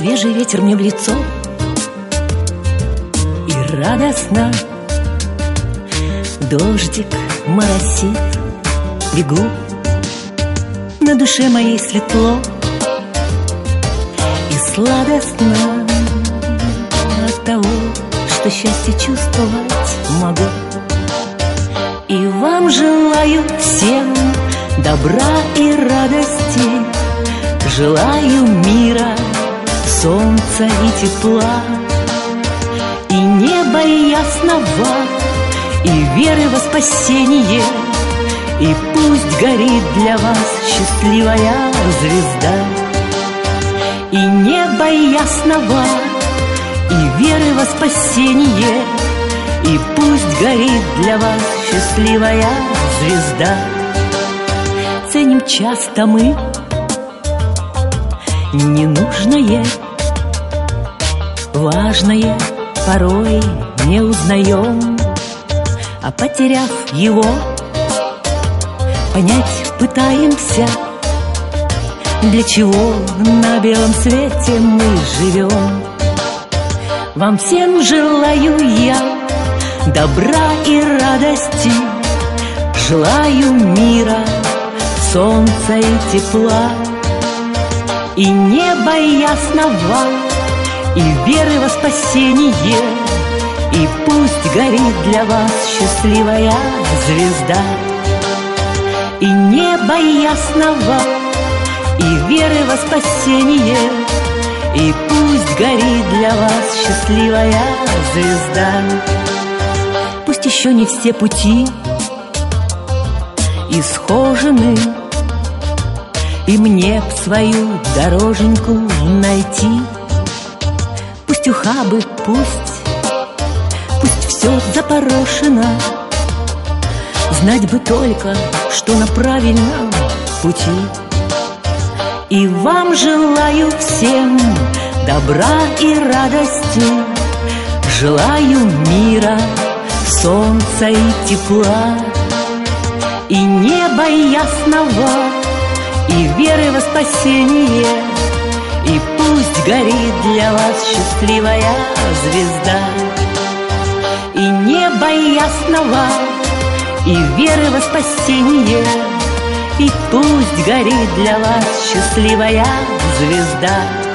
Свежий ветер мне в лицо, и радостно дождик моросит. Бегу, на душе моей светло и сладостно от того, что счастье чувствовать могу. И вам желаю всем добра и радости, желаю мира, солнца и тепла, и неба ясного, и веры во спасение, и пусть горит для вас счастливая звезда. И неба ясного, и веры во спасение, и пусть горит для вас счастливая звезда. Ценим часто мы ненужное, важное порой не узнаем, а потеряв его, понять пытаемся, для чего на белом свете мы живем. Вам всем желаю я добра и радости, желаю мира, солнца и тепла, и неба ясного, и веры во спасение, и пусть горит для вас счастливая звезда. И неба ясного, и веры во спасение, и пусть горит для вас счастливая звезда. Пусть еще не все пути исхожены, и мне б свою дороженьку найти. Пусть ухабы, пусть все запорошено, знать бы только, что на правильном пути. И вам желаю всем добра и радости, желаю мира, солнца и тепла, и неба ясного, и веры во спасение, и пусть горит для вас счастливая звезда. И неба ясного, и веры во спасение, и пусть горит для вас счастливая звезда.